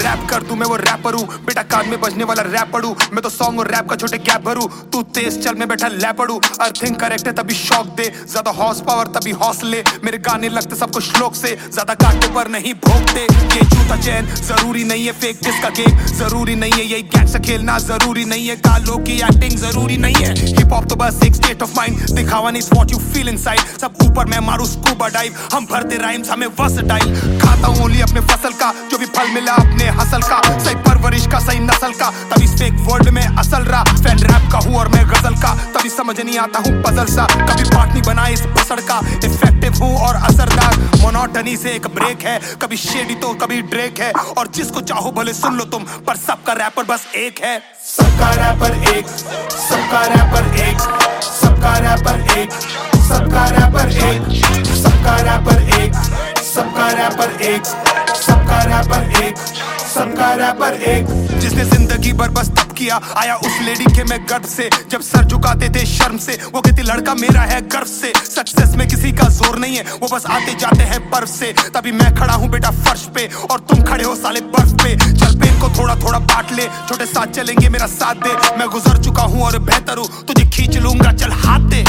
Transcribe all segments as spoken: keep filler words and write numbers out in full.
Rap कर दूं, मैं वो रैपर हूँ बेटा, कान में बजने वाला रैपर हूँ मैं तो। सॉन्ग और रैप का छोटे गैप भरूं, तू तेज चल मैं बैठा लैपड़ू। अर्थिंग करेक्ट है तभी शॉक दे, ज्यादा हॉर्स पावर तभी हौसले। मेरे गाने लगते सबको श्लोक से, ज्यादा कांटे पर नहीं भोगते। ये जूता चैन जरूरी नहीं है, फेक किसका गेम जरूरी नहीं है, यही गैंगस्टर खेलना जरूरी नहीं है, कालों की एक्टिंग जरूरी नहीं है। हिप हॉप तो बस एक स्टेट ऑफ माइंड, दिखावा नहीं व्हाट यू फील इनसाइड। सब ऊपर मैं मारू स्कूबा डाइव, हम भरते राइम्स हमें वर्सटाइल। खाता हूं ओनली अपने फसल का, जो भी फल मिला अपने हसल का। सही परवरिश का सही नस्ल का, तभी फेक वर्ल्ड में असल रहा। फैन रैप का हूँ और मैं गजल का, तभी समझ नहीं आता हूँ पजल सा। कभी पार्ट नहीं बना इस बसड़ का, इफेक्टिव हूँ और असरदार। मोनोटनी से एक ब्रेक है, कभी शेडी तो कभी ड्रेक है। और जिसको चाहो भले सुन लो तुम, पर सबका रैपर बस एक है। सबका रैपर एक, सबका रैपर एक, सबका रैपर एक, सबका रैपर एक, सबका रैपर एक, सबका रैपर एक, सबका रैपर एक, सबका रैपर एक। जिसने जिंदगी भर बस तब किया, आया उस लेडी के मैं गर्व से। जब सर झुकाते थे शर्म से, वो कहती लड़का मेरा है गर्व से। सक्सेस में किसी का जोर नहीं है, वो बस आते जाते हैं बर्फ से। तभी मैं खड़ा हूँ बेटा फर्श पे, और तुम खड़े हो साले बर्फ पे। चल पेन को थोड़ा थोड़ा बांट ले, छोटे साथ चलेंगे मेरा साथ दे। मैं गुजर चुका हूँ और बेहतर हूँ, तुझे खींच लूंगा चल हाथ दे।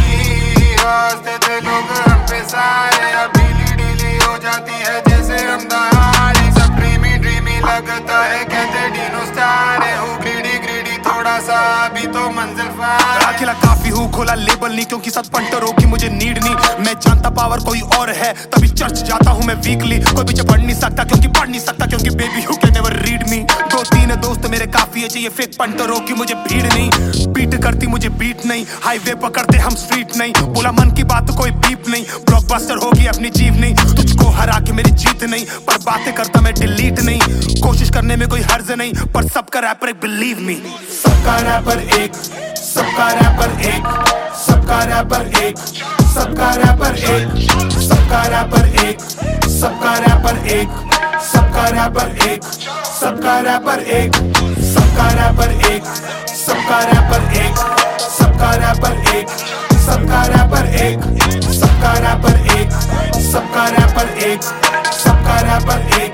हंसते थे लोग हम पे सारे, अब ढीली ढीली हो जाती है जैसे हम दहाड़े। सब ड्रीमी ड्रीमी लगता है, कहते डीनो स्टार है। हूँ ग्रीडी ग्रीडी थोड़ा सा, अभी तो मंजिल पार। अकेला काफी हूँ, खोला लेबल नहीं, क्योंकि सच पंटरों की मुझे नीड नहीं। मैं जानता पावर कोई और है, तभी चर्च जाता हूँ मैं वीकली। कोई पीछे बढ़ नहीं सकता क्योंकि पढ़ नहीं सकता, क्योंकि baby you can never read me. दो तीन दोस्त मेरे काफी है, चाहिए फेक पंटरों की मुझे भीड़ नहीं। बीट करती मुझे बीट नहीं, हाईवे पकड़ते हम स्ट्रीट नहीं। बोला मन की बात कोई बीप नहीं, ब्लॉकबस्टर होगी अपनी जीव नहीं। तुझको हरा के मेरी जीत नहीं, पर बातें करता मैं डिलीट नहीं। कोशिश करने में कोई हर्ज नहीं, पर सबका रैपर एक बिलीव मी। सबका रैपर एक, सबका रैपर एक, सबका रैपर एक, सबका रैपर एक, सबका रैपर एक, सबका रैपर एक, सबका रैपर एक, सबका रैपर एक, सबका रैपर एक, सबका रैपर एक, सबका रैपर एक, सबका रैपर एक, सबका रैपर एक, सबका रैपर एक, सबका रैपर एक।